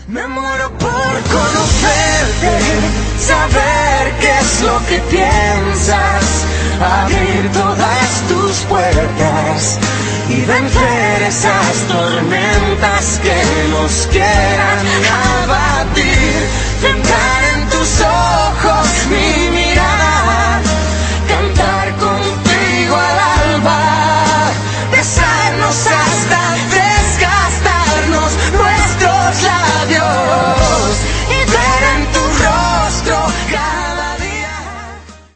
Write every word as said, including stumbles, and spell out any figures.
Me muero por conocerte, saber qué es lo que piensas, abrir todas tus puertas y vencer esas tormentas que nos quieran abatir.